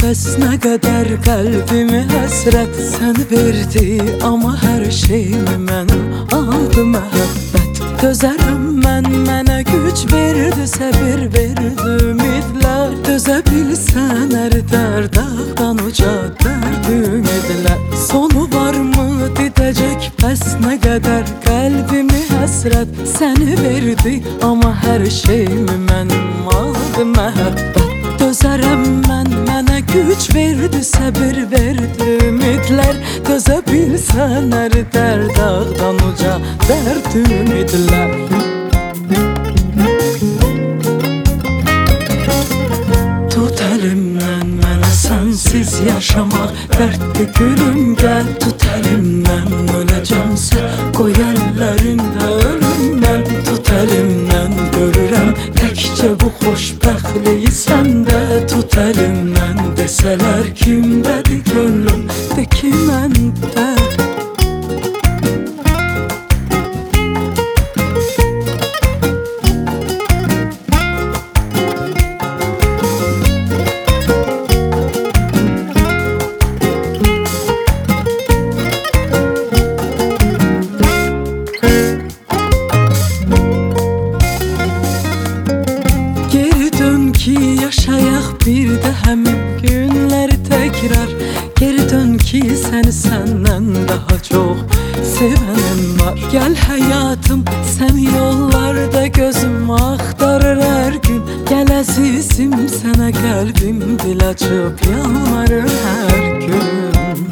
bəs nə qədər qəlbimi həsrət sən verdi. Amma hər şeyimi mənim aldı məhəbbət. Dözərəm mən, mənə güc verdi, səbir verdi, ümidlər. Dözə bilsən ərdər dağdan uca dərd ümidlər. Sonu varmı didəcək, bəs nə qədər qəlbimi həsrət səni verdi. Amma hər şeyimi mənim aldı məhəbbət. Dözərəm mən, mənə güc verdi, səbir verdi, ümidlər. Dözə bilsən ərdər dağdan uca dərd ümidlər. Tut əlimdən mənə sənsiz yaşamaq dərddir gülüm, gəl tut əlimdən. Öləcəmsə qoy əllərində ölüm mən. Tut əlimdən görürəm təkcə bu xoşbəxtliyi səndə. Tut əlimdən desələr kimdədir gönlüm, de ki məndə. Yaşayaq bir də həmin günləri təkrar. Geri dön ki səni səndən daha çox sevənim var. Gəl həyatım sən yollarda gözüm axtarır hər gün. Gəl əzizim sənə qəlbim dil açıb yalvarır hər gün.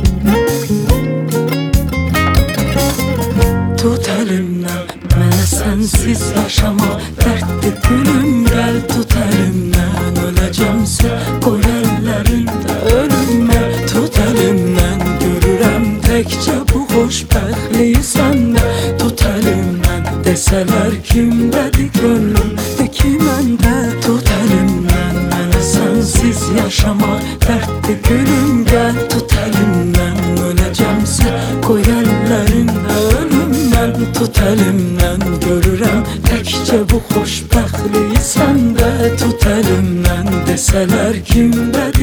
Tut əlimdən mənə sənsiz yaşamaq dərddir gülüm, gəl tut əlimdən. Öləcəmsə qoy əllərində ölüm mən. Tut əlimdən görürəm təkcə bu xoşbəxtliyi səndə. Tut əlimdən desələr kimdədir gönlüm, de ki məndə. Tut əlimdən mənə sənsiz yaşamaq dərddir gülüm, gəl tut əlimdən. Öləcəmsə qoy əllərində ölüm mən. Tut əlimdən görürəm təkcə bu xoşbəxtliyi səndə. Tut əlimdən desələr kimdədir